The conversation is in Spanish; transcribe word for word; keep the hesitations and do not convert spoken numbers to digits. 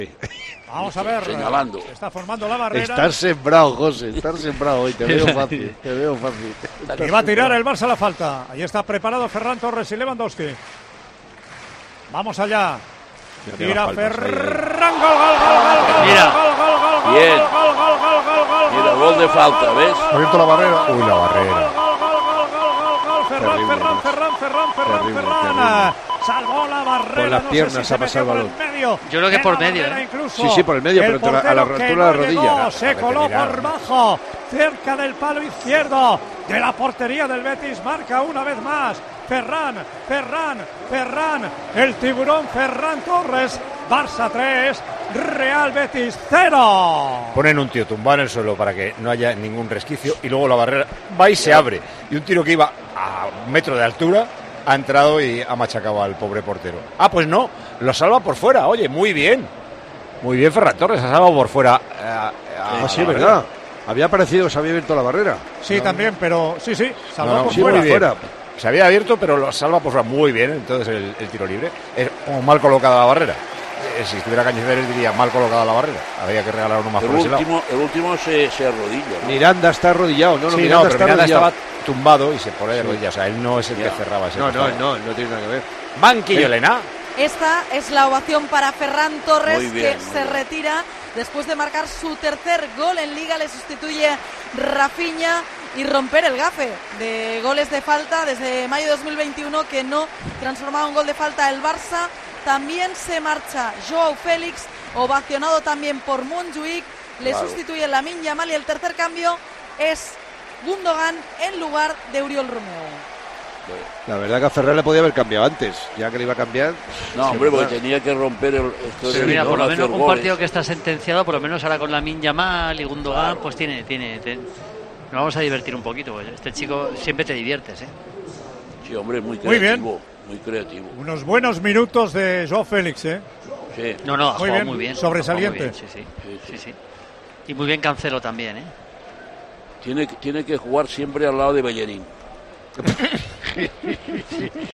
Vamos a ver. Señalando. Está formando la barrera. Estás sembrado, José. Estás sembrado hoy. Te veo fácil. Te veo fácil. Y va a tirar el Barça la falta. Ahí está preparado Ferran Torres y Lewandowski. Vamos allá. Tira Ferran. Gol, gol, gol, gol. Mira. Gol, gol, gol, gol, Bien. gol, gol, gol, gol, gol, gol, Mira, gol de falta, ¿ves? Ha abierto la barrera. Uy, la barrera. Ferran, Terrible, Ferran, macho. Ferran, Ferran, Ferran, Terrible, Ferran. Salvó la barrera. Con las no piernas sé si ha se pasado metió el por el medio. Yo creo que En por la medio, barrera ¿eh? incluso. Sí, sí, por el medio, El pero a la portero altura que de la no rodilla. llegó, Nada, se vete a coló tirar. por bajo, cerca del palo izquierdo de la portería del Betis. Marca una vez más Ferran, Ferran, Ferran, el tiburón Ferran Torres. Barça tres, Real Betis cero. Ponen un tío tumbado en el suelo para que no haya ningún resquicio y luego la barrera va y se abre. Y un tiro que iba a un metro de altura ha entrado y ha machacado al pobre portero. Ah, pues no, lo salva por fuera. Oye, muy bien. Muy bien Ferran Torres, ha salvado por fuera. Eh, Ah, sí, la verdad. barrera. Había parecido que se había abierto la barrera. Sí, No. también, pero sí, sí, salvó No, no, por sí, fuera. muy bien. fuera. Se había abierto, pero lo salva por fuera. Muy bien, entonces el, el tiro libre. Es como mal colocada la barrera. Eh, si estuviera Cañizares diría mal colocada la barrera. Había que regalar uno más El por ese lado. último, el último se, se arrodilla, ¿no? Miranda está arrodillado. No, no, Sí, no, Miranda pero está Miranda arrodillado. estaba tumbado y se pone de rodillas. O sea, él no es el Ya. que cerraba ese No, no, costado. no, no tiene nada que ver. Banquillo, Elena. Esta es la ovación para Ferran Torres, Muy bien, que muy se bien. retira después de marcar su tercer gol en Liga. Le sustituye Rafinha y romper el gafe de goles de falta desde mayo de dos mil veintiuno, que no transformaba un gol de falta el Barça. También se marcha Joao Félix, ovacionado también por Montjuic. Le Claro. sustituye Lamine Yamal y el tercer cambio es Gundogan en lugar de Oriol Romeu. La verdad que a Ferrer le podía haber cambiado antes. Ya que le iba a cambiar. No, sí, hombre, verdad. porque tenía que romper el, esto Sí, de mira, no por lo hacer menos un goles. partido que está sentenciado, por lo menos ahora con Lamine Yamal y Gundogan, Claro. pues tiene, tiene, tiene- nos vamos a divertir un poquito. Pues este chico siempre te diviertes, ¿eh? Sí, hombre, muy Muy bien. creativo. Muy creativo. Unos buenos minutos de Joao Félix, ¿eh? Sí. No, no, ha Muy jugado bien, muy bien. sobresaliente. Ha jugado muy bien, sí, sí, Sí, sí. sí, sí. Y muy bien Cancelo también, ¿eh? Tiene, tiene que jugar siempre al lado de Bellerín.